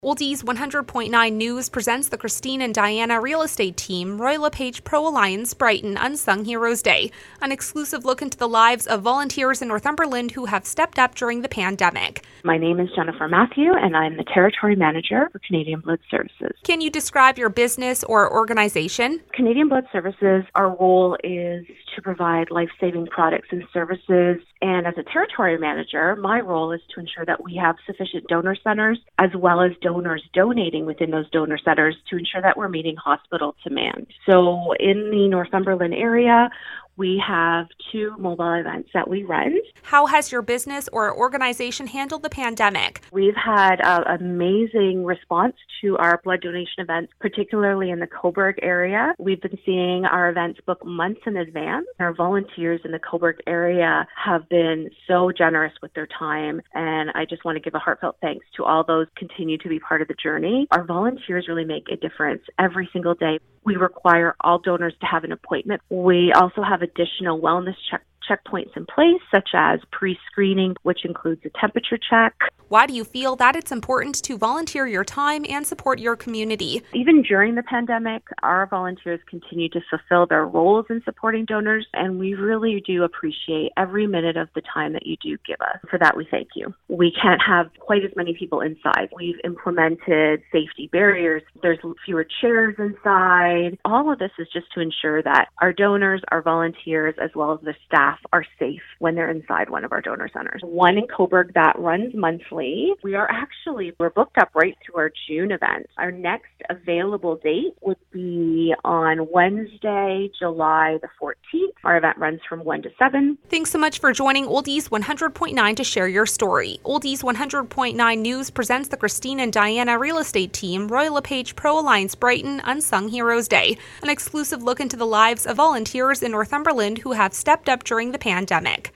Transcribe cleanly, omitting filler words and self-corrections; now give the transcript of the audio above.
Oldies 100.9 News presents the Christine and Diana real estate team, Roy LePage Pro Alliance Brighton Unsung Heroes Day, an exclusive look into the lives of volunteers in Northumberland who have stepped up during the pandemic. My name is Jennifer Matthew, and I'm the Territory Manager for Canadian Blood Services. Can you describe your business or organization? Canadian Blood Services, our role is to provide life-saving products and services, and as a Territory Manager, my role is to ensure that we have sufficient donor centers as well as donors donating within those donor centers to ensure that we're meeting hospital demand. So in the Northumberland area, we have 2 mobile events that we run. How has your business or organization handled the pandemic? We've had an amazing response to our blood donation events, particularly in the Cobourg area. We've been seeing our events book months in advance. Our volunteers in the Cobourg area have been so generous with their time, and I just want to give a heartfelt thanks to all those who continue to be part of the journey. Our volunteers really make a difference every single day. We require all donors to have an appointment. We also have additional wellness checkpoints in place, such as pre-screening, which includes a temperature check. Why do you feel that it's important to volunteer your time and support your community? Even during the pandemic, our volunteers continue to fulfill their roles in supporting donors, and we really do appreciate every minute of the time that you do give us. For that, we thank you. We can't have quite as many people inside. We've implemented safety barriers. There's fewer chairs inside. All of this is just to ensure that our donors, our volunteers, as well as the staff are safe when they're inside one of our donor centers. One in Cobourg that runs monthly. We're booked up right through our June event. Our next available date would be on Wednesday, July the 14th. Our event runs from 1 to 7. Thanks so much for joining Oldies 100.9 to share your story. Oldies 100.9 News presents the Christine and Diana real estate team, Roy LePage Pro Alliance Brighton Unsung Heroes Day, an exclusive look into the lives of volunteers in Northumberland who have stepped up during the pandemic.